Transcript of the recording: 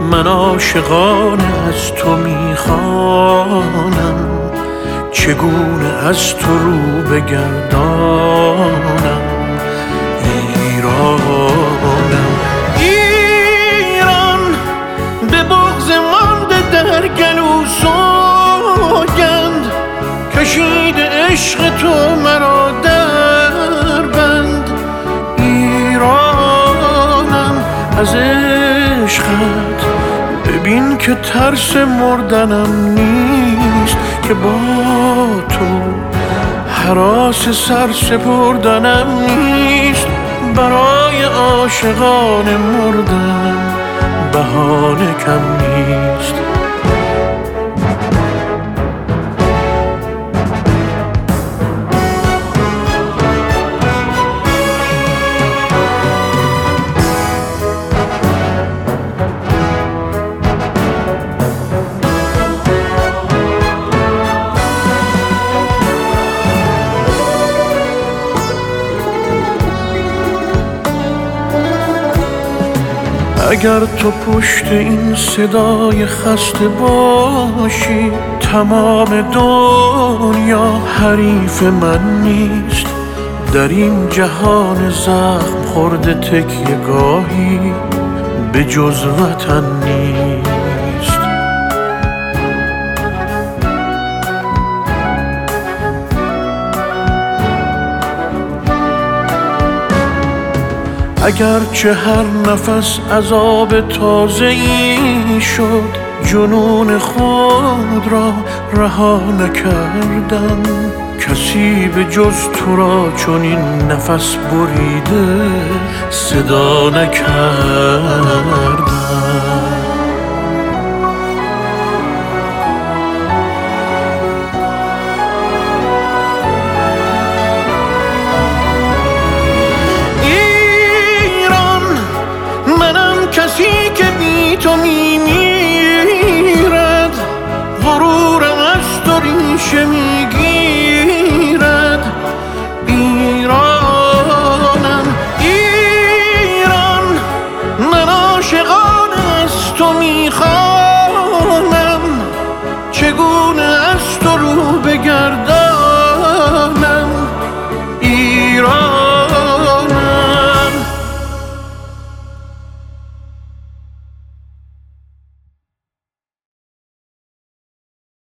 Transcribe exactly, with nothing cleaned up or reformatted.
من عاشقانه از تو میخوانم، چگونه از تو رو بگردانم. ایرانم، ایران به بغض مانده در گلو سوگند، کشیده عشق تو مرا در بند. ایرانم از عشقت ببین که ترس مردنم نیست، که با تو هراس سر سپردنم نیست. برای عاشقان مردن بهانه کم نیست. اگر تو پشت این صدای خسته باشی، تمام دنیا حریف من نیست. در این جهان زخم خورده تکیه گاهی به جز وطن نیست. اگرچه هر نفس عذاب تازه‌ای شد، جنون خود را رها نکردم. کسی به جز تو را چون این نفس بریده صدا نکردم. کسی که بی تو می میرد، غرورم از تو ریشه می